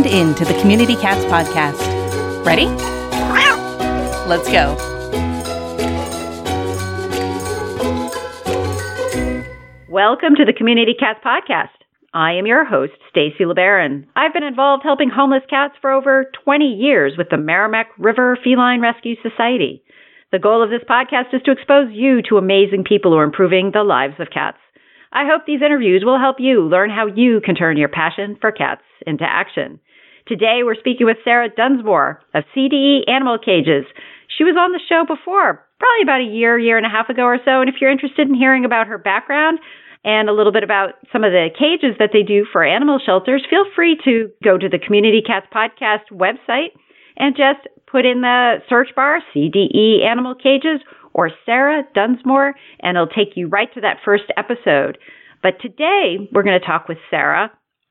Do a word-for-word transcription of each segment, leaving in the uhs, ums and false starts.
tuned in to the Community Cats Podcast. Ready? Let's go. Welcome to the Community Cats Podcast. I am your host, Stacy LeBaron. I've been involved helping homeless cats for over twenty years with the Merrimack River Feline Rescue Society. The goal of this podcast is to expose you to amazing people who are improving the lives of cats. I hope these interviews will help you learn how you can turn your passion for cats into action. Today, we're speaking with Sarah Dunsmore of C D E Animal Cages. She was on the show before, probably about a year, year and a half ago or so. And if you're interested in hearing about her background and a little bit about some of the cages that they do for animal shelters, feel free to go to the Community Cats Podcast website and just put in the search bar C D E Animal Cages or Sarah Dunsmore, and it'll take you right to that first episode. But today, we're going to talk with Sarah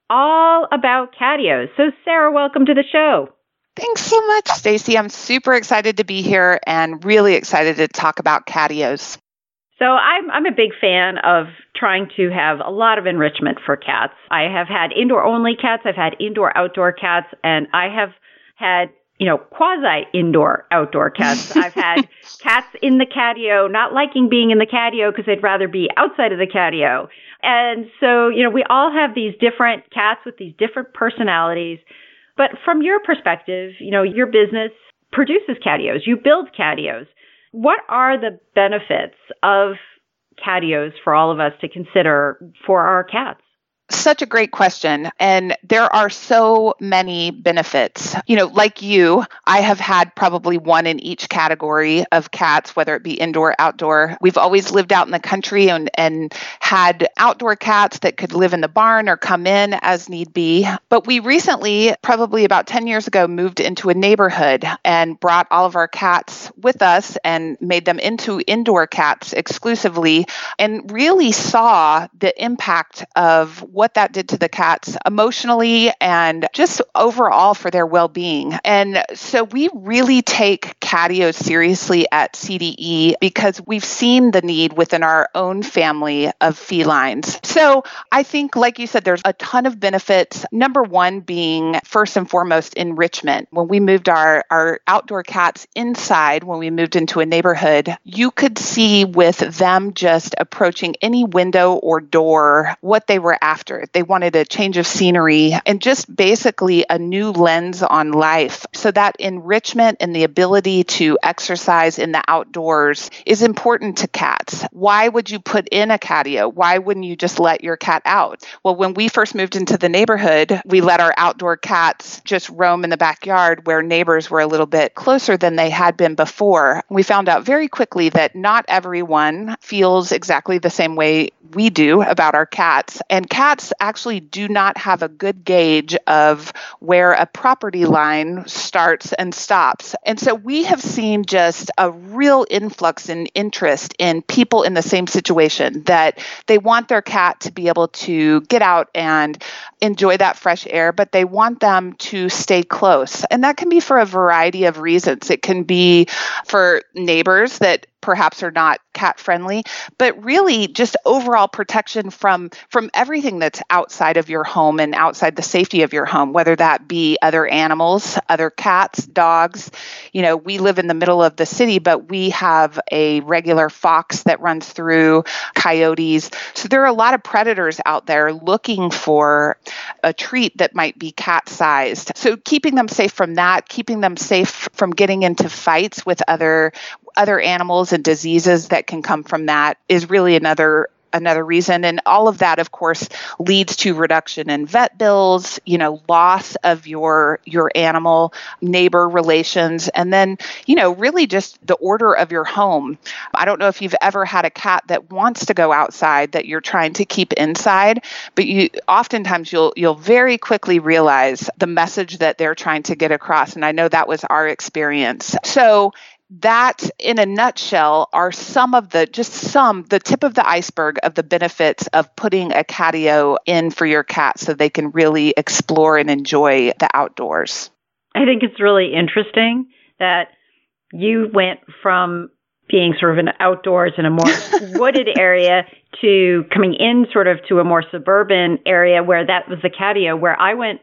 all about catios. So Sarah, welcome to the show. Thanks so much, Stacy. I'm super excited to be here and really excited to talk about catios. So I'm I'm a big fan of trying to have a lot of enrichment for cats. I have had indoor-only cats, I've had indoor-outdoor cats, and I have had you know, quasi-indoor, outdoor cats. I've had cats in the catio, not liking being in the catio because they'd rather be outside of the catio. And so, you know, we all have these different cats with these different personalities. But from your perspective, you know, your business produces catios. You build catios. What are the benefits of catios for all of us to consider for our cats? Such a great question. And there are so many benefits. You know, like you, I have had probably one in each category of cats, whether it be indoor, outdoor. We've always lived out in the country and, and had outdoor cats that could live in the barn or come in as need be. But we recently, probably about ten years ago, moved into a neighborhood and brought all of our cats with us and made them into indoor cats exclusively, and really saw the impact of what that did to the cats emotionally and just overall for their well-being. And so we really take catios seriously at C D E because we've seen the need within our own family of felines. So I think, like you said, there's a ton of benefits. Number one being, first and foremost, enrichment. When we moved our, our outdoor cats inside, when we moved into a neighborhood, you could see with them just approaching any window or door what they were after. They wanted a change of scenery and just basically a new lens on life. So that enrichment and the ability to exercise in the outdoors is important to cats. Why would you put in a catio? Why wouldn't you just let your cat out? Well, when we first moved into the neighborhood, we let our outdoor cats just roam in the backyard where neighbors were a little bit closer than they had been before. We found out very quickly that not everyone feels exactly the same way we do about our cats. And cats actually do not have a good gauge of where a property line starts and stops. And so we have seen just a real influx in interest in people in the same situation, that they want their cat to be able to get out and enjoy that fresh air, but they want them to stay close. And that can be for a variety of reasons. It can be for neighbors that perhaps are not cat friendly, but really just overall protection from, from everything that's outside of your home and outside the safety of your home, whether that be other animals, other cats, dogs. You know, we live in the middle of the city, but we have a regular fox that runs through, coyotes. So there are a lot of predators out there looking for a treat that might be cat-sized. So keeping them safe from that, keeping them safe from getting into fights with other other animals and diseases that can come from that is really another another reason. And all of that, of course, leads to reduction in vet bills, you know, loss of your your animal neighbor relations, and then, you know, really just the order of your home. I don't know if you've ever had a cat that wants to go outside that you're trying to keep inside, but you oftentimes you'll you'll very quickly realize the message that they're trying to get across. And I know that was our experience. So that, in a nutshell, are some of the, just some, the tip of the iceberg of the benefits of putting a catio in for your cat so they can really explore and enjoy the outdoors. I think it's really interesting that you went from being sort of an outdoors in a more wooded area to coming in sort of to a more suburban area where that was the catio, where I went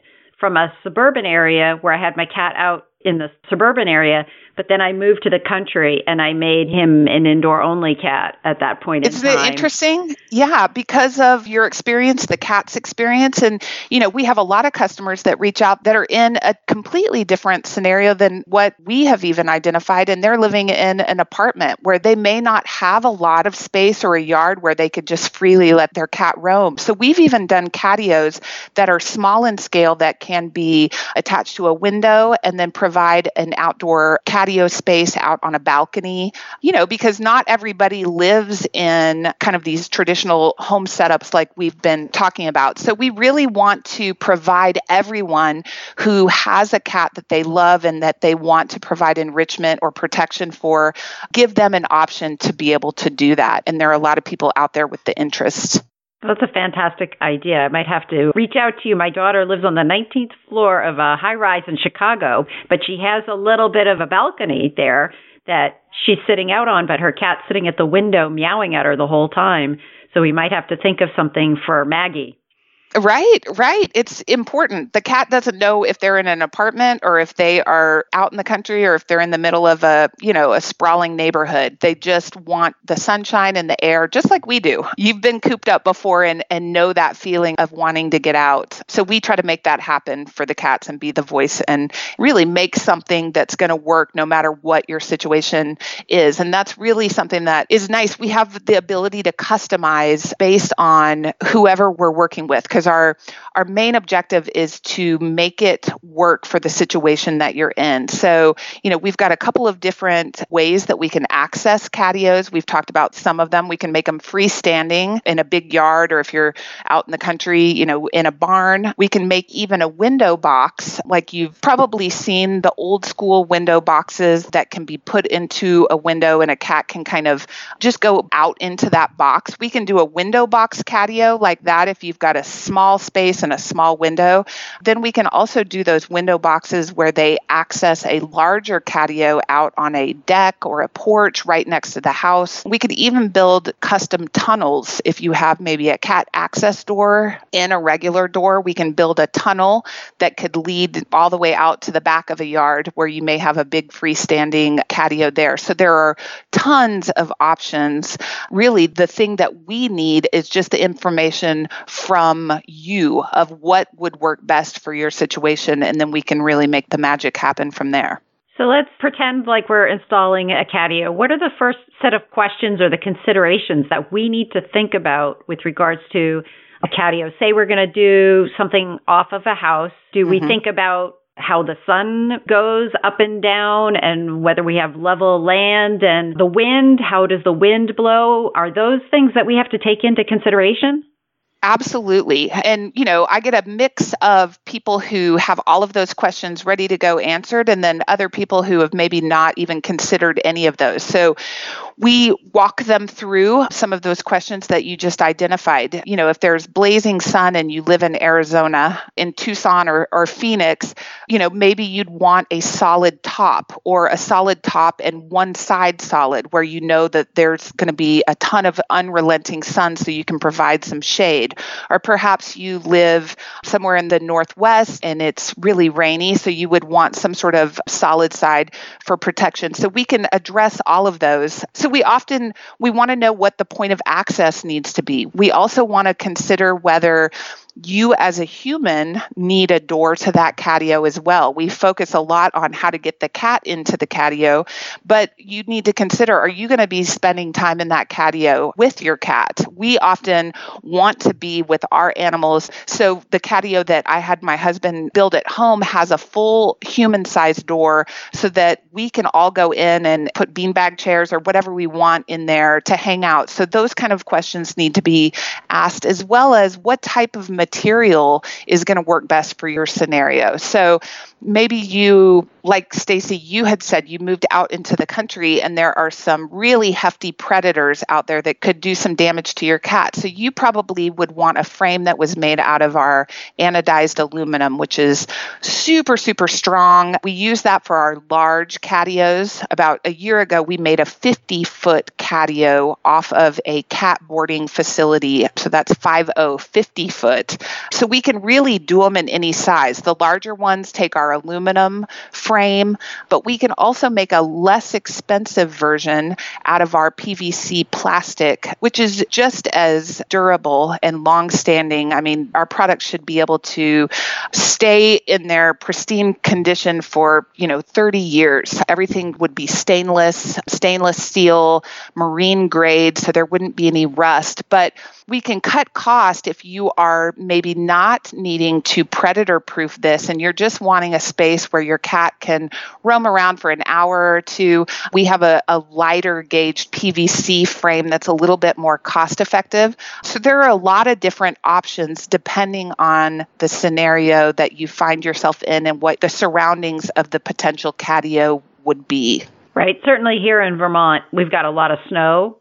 from a suburban area where I had my cat out in the suburban area, but then I moved to the country and I made him an indoor-only cat at that point in Isn't time. it interesting? Yeah, because of your experience, the cat's experience. And, you know, we have a lot of customers that reach out that are in a completely different scenario than what we have even identified. And they're living in an apartment where they may not have a lot of space or a yard where they could just freely let their cat roam. So we've even done catios that are small in scale that can be attached to a window and then provide an outdoor patio space out on a balcony, you know, because not everybody lives in kind of these traditional home setups like we've been talking about. So we really want to provide everyone who has a cat that they love and that they want to provide enrichment or protection for, give them an option to be able to do that. And there are a lot of people out there with the interest. That's a fantastic idea. I might have to reach out to you. My daughter lives on the nineteenth floor of a high-rise in Chicago, but she has a little bit of a balcony there that she's sitting out on, but her cat's sitting at the window meowing at her the whole time. So we might have to think of something for Maggie. Right, right. It's important. The cat doesn't know if they're in an apartment or if they are out in the country or if they're in the middle of a, you know, a sprawling neighborhood. They just want the sunshine and the air, just like we do. You've been cooped up before and, and know that feeling of wanting to get out. So we try to make that happen for the cats and be the voice and really make something that's going to work no matter what your situation is. And that's really something that is nice. We have the ability to customize based on whoever we're working with, because our our main objective is to make it work for the situation that you're in. So, you know, we've got a couple of different ways that we can access catios. We've talked about some of them. We can make them freestanding in a big yard, or if you're out in the country, you know, in a barn. We can make even a window box, like you've probably seen the old school window boxes that can be put into a window and a cat can kind of just go out into that box. We can do a window box catio like that if you've got a small space and a small window. Then we can also do those window boxes where they access a larger catio out on a deck or a porch right next to the house. We could even build custom tunnels. If you have maybe a cat access door in a regular door, we can build a tunnel that could lead all the way out to the back of a yard where you may have a big freestanding catio there. So there are tons of options. Really, the thing that we need is just the information from you of what would work best for your situation, and then we can really make the magic happen from there. So let's pretend like we're installing a catio. What are the first set of questions or the considerations that we need to think about with regards to a catio? Say we're going to do something off of a house. Do we mm-hmm. think about how the sun goes up and down and whether we have level land and the wind? How does the wind blow? Are those things that we have to take into consideration? Absolutely. And, you know, I get a mix of people who have all of those questions ready to go answered, and then other people who have maybe not even considered any of those. So we walk them through some of those questions that you just identified. You know, if there's blazing sun and you live in Arizona, in Tucson or, or Phoenix, you know, maybe you'd want a solid top or a solid top and one side solid where you know that there's going to be a ton of unrelenting sun so you can provide some shade. Or perhaps you live somewhere in the Northwest and it's really rainy, so you would want some sort of solid side for protection. So we can address all of those. So we often, we want to know what the point of access needs to be. We also want to consider whether you as a human need a door to that catio as well. We focus a lot on how to get the cat into the catio, but you need to consider, are you going to be spending time in that catio with your cat? We often want to be with our animals. So the catio that I had my husband build at home has a full human-sized door so that we can all go in and put beanbag chairs or whatever we want in there to hang out. So those kind of questions need to be asked, as well as what type of material is going to work best for your scenario. So maybe you like Stacy, you had said, you moved out into the country and there are some really hefty predators out there that could do some damage to your cat. So you probably would want a frame that was made out of our anodized aluminum, which is super, super strong. We use that for our large catios. About a year ago, we made a fifty foot catio off of a cat boarding facility. So that's five oh, fifty foot. So we can really do them in any size. The larger ones take our aluminum frame, but we can also make a less expensive version out of our P V C plastic, which is just as durable and long-standing. I mean, our products should be able to stay in their pristine condition for, you know, thirty years. Everything would be stainless, stainless steel, marine grade, so there wouldn't be any rust. But we can cut cost if you are maybe not needing to predator-proof this and you're just wanting a space where your cat can roam around for an hour or two. We have a, a lighter gauged P V C frame that's a little bit more cost-effective. So there are a lot of different options depending on the scenario that you find yourself in and what the surroundings of the potential catio would be. Right. Certainly here in Vermont, we've got a lot of snow.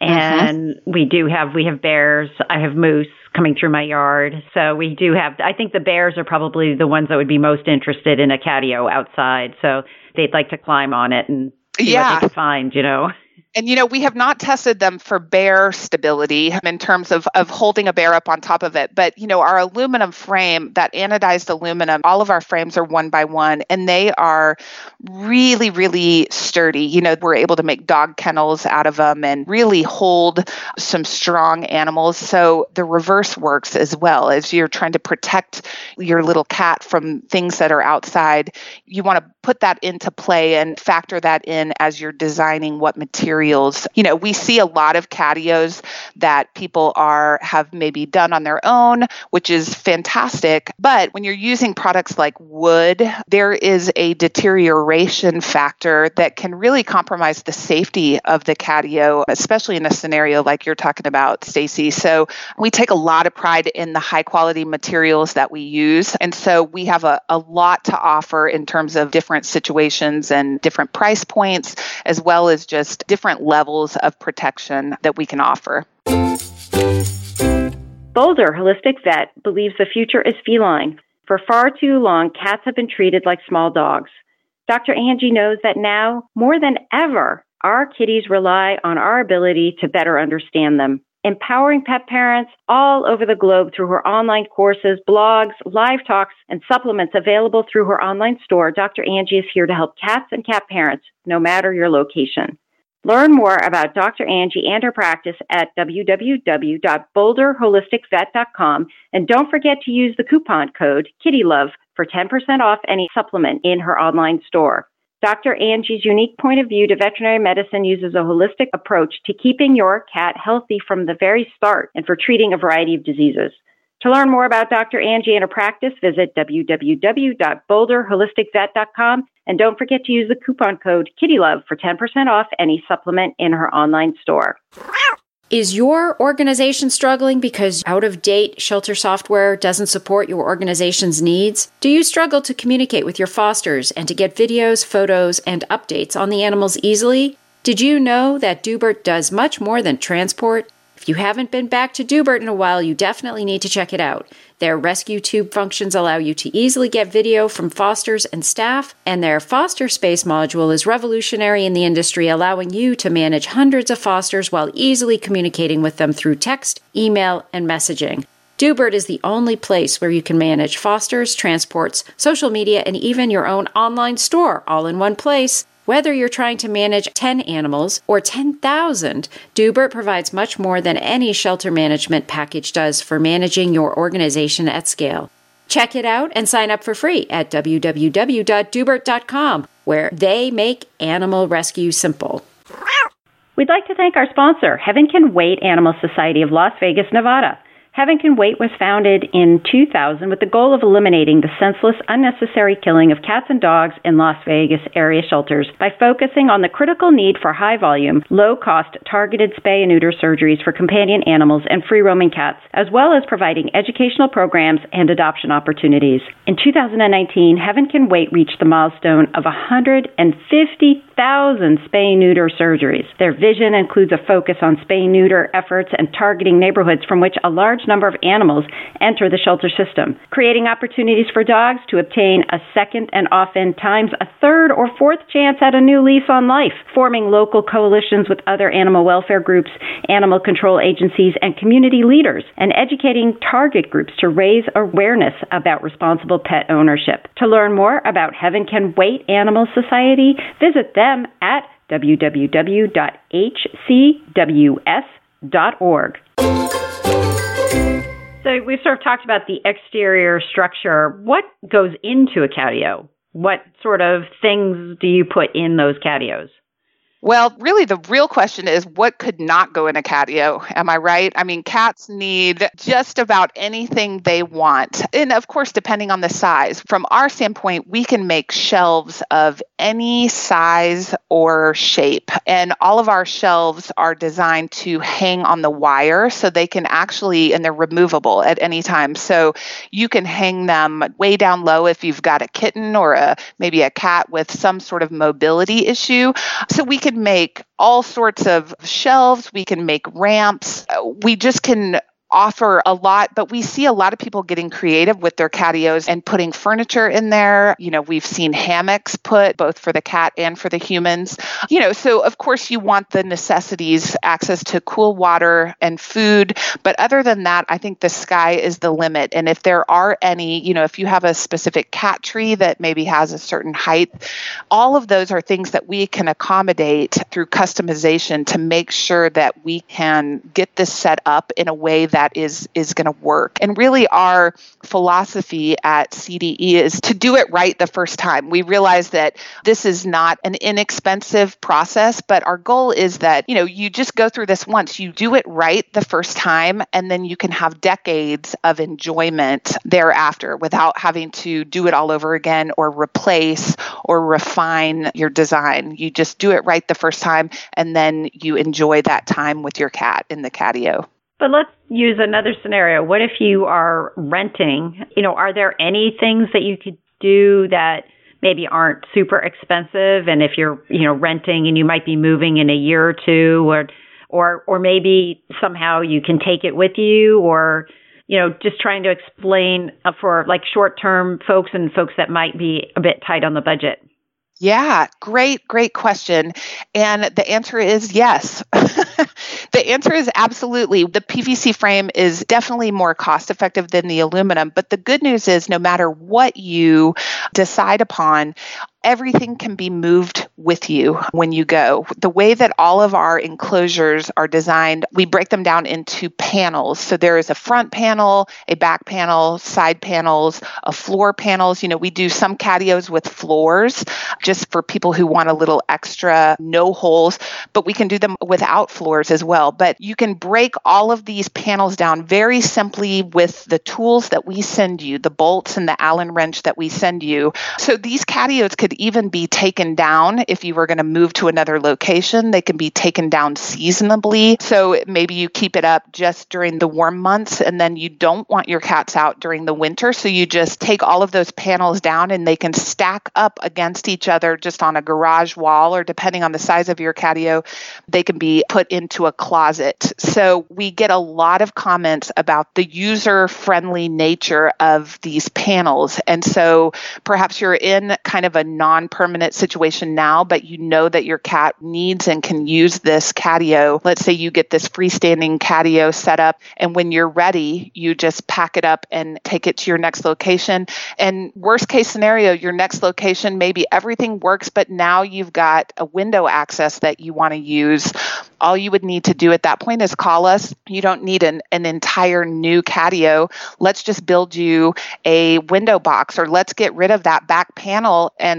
And mm-hmm. we do have, we have bears. I have moose coming through my yard. So we do have, I think the bears are probably the ones that would be most interested in a catio outside. So they'd like to climb on it and see yeah. what they can find, you know. And, you know, we have not tested them for bear stability in terms of, of holding a bear up on top of it. But, you know, our aluminum frame, that anodized aluminum, all of our frames are one by one, and they are really, really sturdy. You know, we're able to make dog kennels out of them and really hold some strong animals. So the reverse works as well. As you're trying to protect your little cat from things that are outside, you want to put that into play and factor that in as you're designing what materials. You know, we see a lot of catios that people are have maybe done on their own, which is fantastic. But when you're using products like wood, there is a deterioration factor that can really compromise the safety of the catio, especially in a scenario like you're talking about, Stacy. So we take a lot of pride in the high quality materials that we use. And so we have a, a lot to offer in terms of different situations and different price points, as well as just different levels of protection that we can offer. Boulder Holistic Vet believes the future is feline. For far too long, cats have been treated like small dogs. Doctor Angie knows that now, more than ever, our kitties rely on our ability to better understand them. Empowering pet parents all over the globe through her online courses, blogs, live talks, and supplements available through her online store, Doctor Angie is here to help cats and cat parents, no matter your location. Learn more about Doctor Angie and her practice at w w w dot boulder holistic vet dot com, and don't forget to use the coupon code KittyLove for ten percent off any supplement in her online store. Doctor Angie's unique point of view to veterinary medicine uses a holistic approach to keeping your cat healthy from the very start and for treating a variety of diseases. To learn more about Doctor Angie and her practice, visit w w w dot boulder holistic vet dot com, and don't forget to use the coupon code KittyLove for ten percent off any supplement in her online store. Is your organization struggling because out-of-date shelter software doesn't support your organization's needs? Do you struggle to communicate with your fosters and to get videos, photos, and updates on the animals easily? Did you know that Doobert does much more than transport? If you haven't been back to Doobert in a while, you definitely need to check it out. Their rescue tube functions allow you to easily get video from fosters and staff, and their foster space module is revolutionary in the industry, allowing you to manage hundreds of fosters while easily communicating with them through text, email, and messaging. Doobert is the only place where you can manage fosters, transports, social media, and even your own online store all in one place. Whether you're trying to manage ten animals or ten thousand, Doobert provides much more than any shelter management package does for managing your organization at scale. Check it out and sign up for free at w w w dot doobert dot com, where they make animal rescue simple. We'd like to thank our sponsor, Heaven Can Wait Animal Society of Las Vegas, Nevada. Heaven Can Wait was founded in two thousand with the goal of eliminating the senseless, unnecessary killing of cats and dogs in Las Vegas area shelters by focusing on the critical need for high-volume, low-cost, targeted spay and neuter surgeries for companion animals and free-roaming cats, as well as providing educational programs and adoption opportunities. In two thousand nineteen, Heaven Can Wait reached the milestone of one hundred fifty thousand spay-neuter surgeries. Their vision includes a focus on spay-neuter efforts and targeting neighborhoods from which a large number of animals enter the shelter system, creating opportunities for dogs to obtain a second and oftentimes a third or fourth chance at a new lease on life, forming local coalitions with other animal welfare groups, animal control agencies, and community leaders, and educating target groups to raise awareness about responsible pet ownership. To learn more about Heaven Can Wait Animal Society, visit them at w w w dot h c w s dot org. So we've sort of talked about the exterior structure. What goes into a catio? What sort of things do you put in those catios? Well, really, the real question is what could not go in a catio? Am I right? I mean, cats need just about anything they want. And of course, depending on the size. From our standpoint, we can make shelves of any size or shape. And all of our shelves are designed to hang on the wire so they can actually, and they're removable at any time. So you can hang them way down low if you've got a kitten or a maybe a cat with some sort of mobility issue. So we can make all sorts of shelves. We can make ramps. We just can offer a lot, but we see a lot of people getting creative with their catios and putting furniture in there. You know, we've seen hammocks put both for the cat and for the humans. You know, so of course you want the necessities, access to cool water and food. But other than that, I think the sky is the limit. And if there are any, you know, if you have a specific cat tree that maybe has a certain height, all of those are things that we can accommodate through customization to make sure that we can get this set up in a way that that is is going to work. And really our philosophy at C D E is to do it right the first time. We realize that this is not an inexpensive process, but our goal is that, you know, you just go through this once, you do it right the first time, and then you can have decades of enjoyment thereafter without having to do it all over again or replace or refine your design. You just do it right the first time, and then you enjoy that time with your cat in the catio. But let's use another scenario. What if you are renting? You know, are there any things that you could do that maybe aren't super expensive? And if you're, you know, renting and you might be moving in a year or two, or, or, or maybe somehow you can take it with you, or, you know, just trying to explain for like short-term folks and folks that might be a bit tight on the budget. Yeah, great, great question. And the answer is yes. The answer is absolutely. The P V C frame is definitely more cost effective than the aluminum. But the good news is no matter what you decide upon, everything can be moved with you when you go. The way that all of our enclosures are designed, we break them down into panels. So there is a front panel, a back panel, side panels, a floor panels. You know, we do some catios with floors just for people who want a little extra, no holes, but we can do them without floors as well. But you can break all of these panels down very simply with the tools that we send you, the bolts and the Allen wrench that we send you. So these catios could even be taken down if you were going to move to another location. They can be taken down seasonably. So maybe you keep it up just during the warm months, and then you don't want your cats out during the winter. So you just take all of those panels down, and they can stack up against each other just on a garage wall, or depending on the size of your catio, they can be put into a closet. So we get a lot of comments about the user-friendly nature of these panels. And so perhaps you're in kind of a non-permanent situation now, but you know that your cat needs and can use this catio. Let's say you get this freestanding catio set up, and when you're ready, you just pack it up and take it to your next location. And worst case scenario, your next location, maybe everything works, but now you've got a window access that you want to use. All you would need to do at that point is call us. You don't need an, an entire new catio. Let's just build you a window box, or let's get rid of that back panel and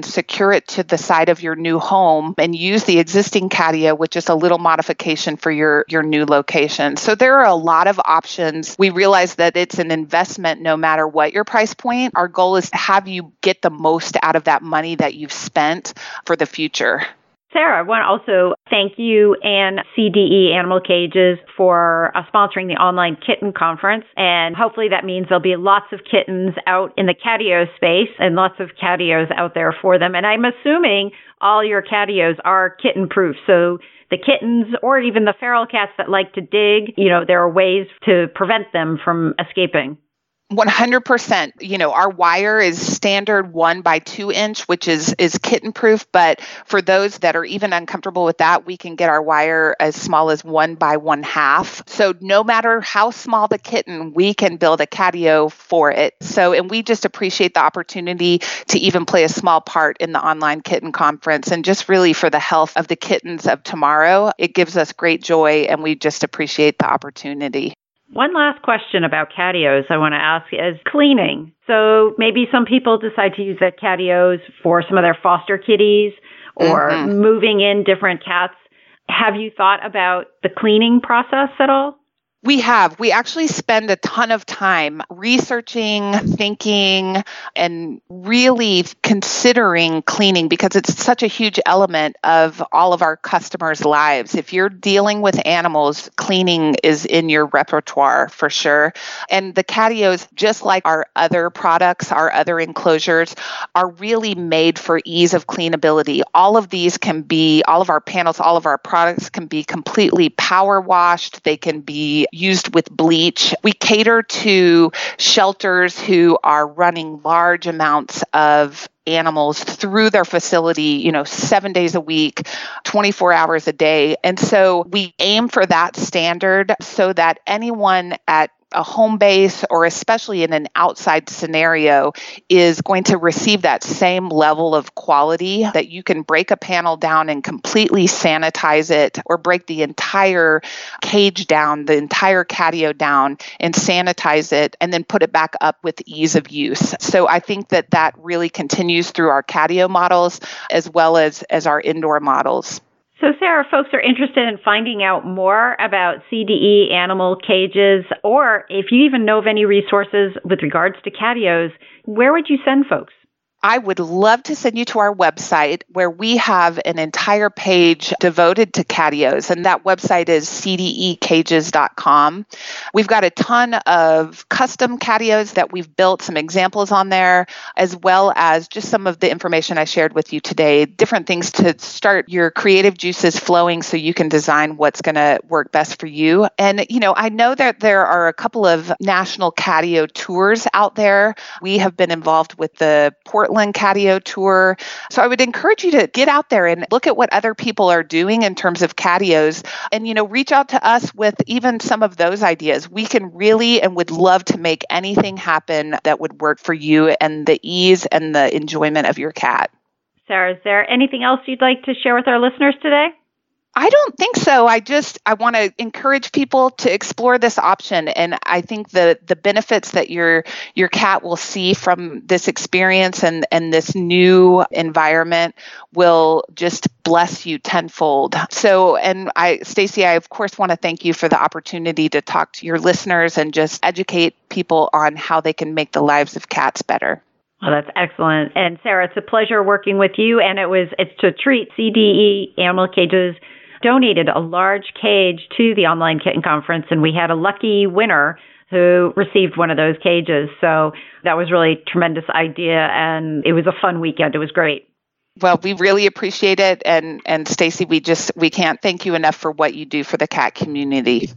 secure it to the side of your new home and use the existing catio with just a little modification for your, your new location. So there are a lot of options. We realize that it's an investment no matter what your price point. Our goal is to have you get the most out of that money that you've spent for the future. Sarah, I want to also thank you and C D E Animal Cages for uh, sponsoring the online kitten conference. And hopefully that means there'll be lots of kittens out in the catio space and lots of catios out there for them. And I'm assuming all your catios are kitten proof. So the kittens or even the feral cats that like to dig, you know, there are ways to prevent them from escaping. one hundred percent. You know, our wire is standard one by two inch, which is, is kitten proof. But for those that are even uncomfortable with that, we can get our wire as small as one by one half. So no matter how small the kitten, we can build a catio for it. So, and we just appreciate the opportunity to even play a small part in the online kitten conference. And just really for the health of the kittens of tomorrow, it gives us great joy and we just appreciate the opportunity. One last question about catios I want to ask is cleaning. So maybe some people decide to use the catios for some of their foster kitties or mm-hmm. moving in different cats. Have you thought about the cleaning process at all? We have. We actually spend a ton of time researching, thinking, and really considering cleaning because it's such a huge element of all of our customers' lives. If you're dealing with animals, cleaning is in your repertoire for sure. And the catios, just like our other products, our other enclosures, are really made for ease of cleanability. All of these can be, all of our panels, all of our products can be completely power washed. They can be used with bleach. We cater to shelters who are running large amounts of animals through their facility, you know, seven days a week, twenty-four hours a day. And so we aim for that standard so that anyone at a home base or especially in an outside scenario is going to receive that same level of quality that you can break a panel down and completely sanitize it or break the entire cage down, the entire catio down and sanitize it and then put it back up with ease of use. So I think that that really continues through our catio models as well as, as our indoor models. So, Sarah, folks are interested in finding out more about C D E Animal Cages, or if you even know of any resources with regards to catios, where would you send folks? I would love to send you to our website where we have an entire page devoted to catios, and that website is c d e cages dot com. We've got a ton of custom catios that we've built, some examples on there, as well as just some of the information I shared with you today, different things to start your creative juices flowing so you can design what's going to work best for you. And, you know, I know that there are a couple of national catio tours out there. We have been involved with the Portland Catio Tour. So I would encourage you to get out there and look at what other people are doing in terms of catios and, you know, reach out to us with even some of those ideas. We can really and would love to make anything happen that would work for you and the ease and the enjoyment of your cat. Sarah, is there anything else you'd like to share with our listeners today? I don't think so. I just, I want to encourage people to explore this option. And I think the the benefits that your your cat will see from this experience and, and this new environment will just bless you tenfold. So, and I, Stacy, I of course want to thank you for the opportunity to talk to your listeners and just educate people on how they can make the lives of cats better. Well, that's excellent. And Sarah, it's a pleasure working with you. And it was, it's to treat C D E Animal Cages donated a large cage to the online kitten conference, and we had a lucky winner who received one of those cages. So that was really a tremendous idea, and it was a fun weekend. It was great. Well, we really appreciate it, and and Stacy, we just we can't thank you enough for what you do for the cat community.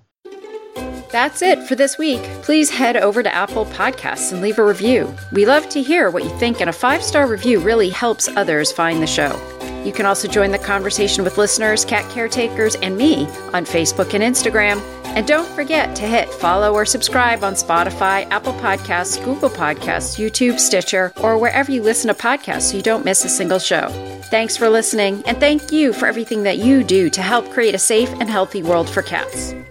That's it for this week. Please head over to Apple Podcasts and leave a review. We love to hear what you think, and a five-star review really helps others find the show. You can also join the conversation with listeners, cat caretakers, and me on Facebook and Instagram. And don't forget to hit follow or subscribe on Spotify, Apple Podcasts, Google Podcasts, YouTube, Stitcher, or wherever you listen to podcasts so you don't miss a single show. Thanks for listening, and thank you for everything that you do to help create a safe and healthy world for cats.